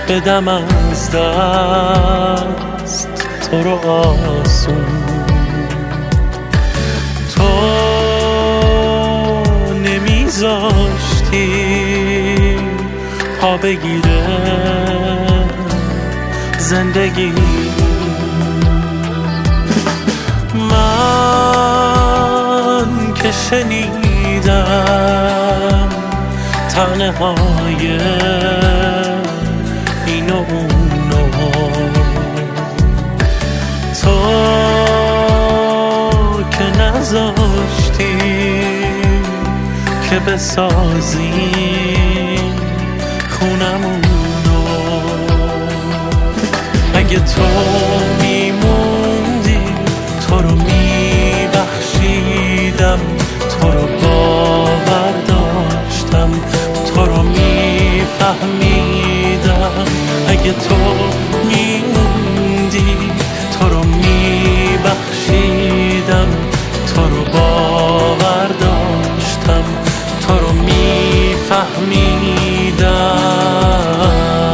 بدم از دست تو رو آسون. تو نمیذاشتی پا بگیره زندگی. من که شنیدم طعنه های این و اونو، تو که نذاشتی که بسازیم خونمونو. اگه تو میموندی تو رو میبخشیدم، تو رو باور داشتم، تو رو میفهمیدم. اگه تو میموندی تو رو میبخشیدم، تو رو باور داشتم، تو رو میفهمیدم.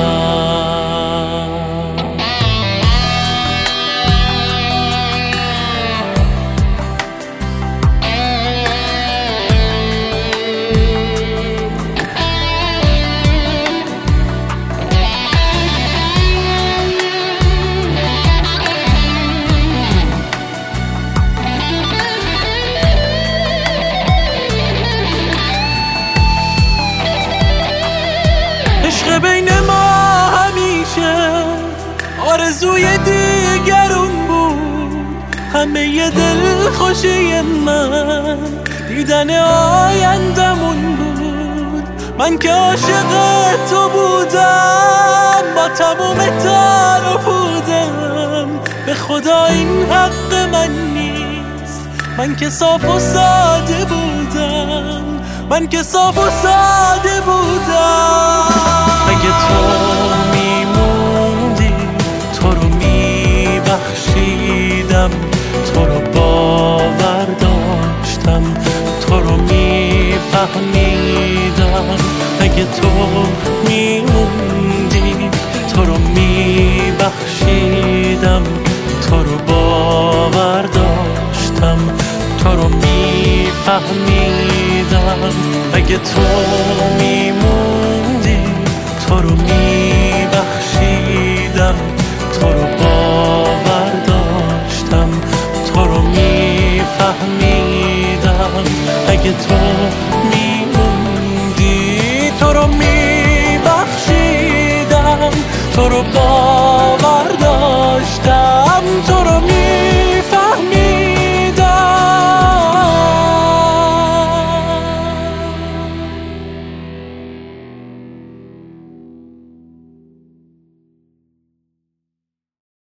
عشق بین ما همیشه آرزوی دیگرون بود، همه دل خوشی من دیدن آیندمون بود. من که عاشق تو بودم با تموم تار و پودم، به خدا این حق من نیست. من که صاف و ساده بودم، من که صاف و ساده بودم. اگه تو میموندی تو رو میبخشیدم، تو رو باور داشتم، تو رو میفهمیدم. اگه تو میموندی تو رو میبخشیدم، تو رو باور داشتم، تو رو میفهمیدم. اگه تو میموندی تو رو میبخشیدم، تو رو باور داشتم، تو رو میفهمیدم. اگه تو